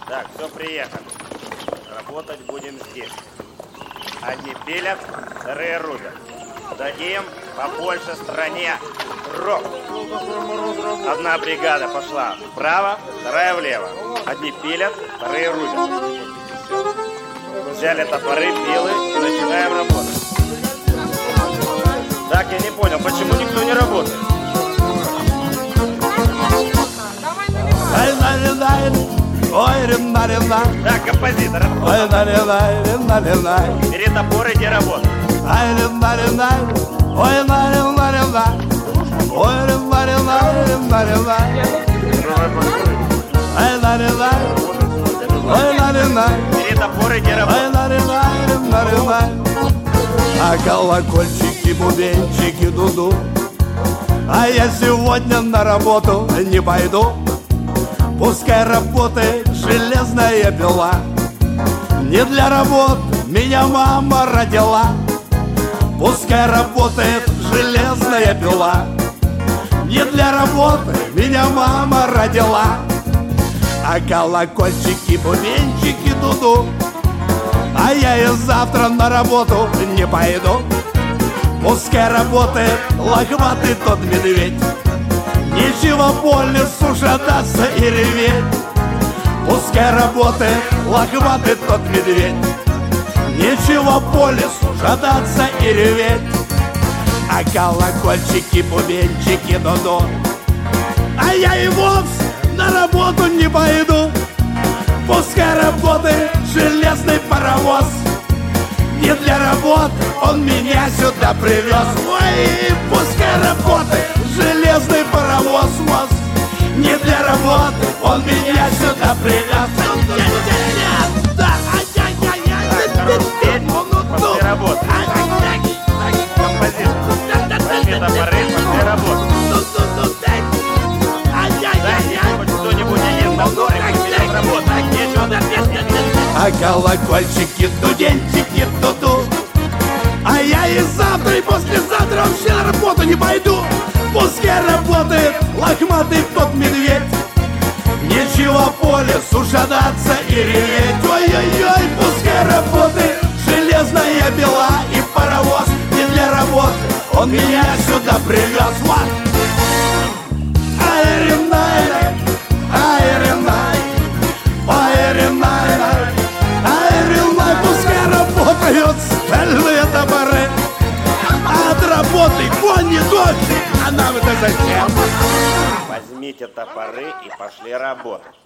Так, все, приехали. Работать будем здесь. Одни пилят, вторые рубят. Дадим побольше стране дров. Одна бригада пошла вправо, вторая влево. Одни пилят, вторые рубят. Взяли топоры, пилы и начинаем работать. Так, я не понял, почему никто не работает? Так, композитор, бери топор, иди работать. Бери топор, иди работать. А колокольчики, бубенчики, дуду. А я сегодня на работу не пойду. Пускай работает железная пила. Не для работ меня мама родила. Пускай работает железная пила. Не для работы меня мама родила. А колокольчики, бубенчики, дуду. А я и завтра на работу не пойду. Пускай работает лохматый тот медведь. Нечего по лесу шататься и реветь. Пускай работает лохматый тот медведь. Нечего по лесу шататься и реветь. А колокольчики, бубенчики, дуду. А я и вовсе на работу не пойду. Пускай работает железный паровоз. Не для работы он меня сюда привез. Ой, пускай работает железный паровоз. Не для работы он меня сюда привез. После работы. Композитор, возьми топоры, после работы. Хоть кто-нибудь один топоры, после работы. А колокольчики, дуденчики, дуду. А я и завтра, и послезавтра вообще на работу не пойду. Пускай работает лохматый тот медведь. Нечего по лесу шататься и реветь. Ой-ой-ой, пускай работает железная пила и паровоз. Не для работы он меня сюда привез. Вот. Ай-ринай-рай, ай-ринай, ай-ринай-рай, ай-ринай. Пускай работают стальные топоры. От работы кони дочь. А нам это зачем? Возьмите топоры и пошли работать.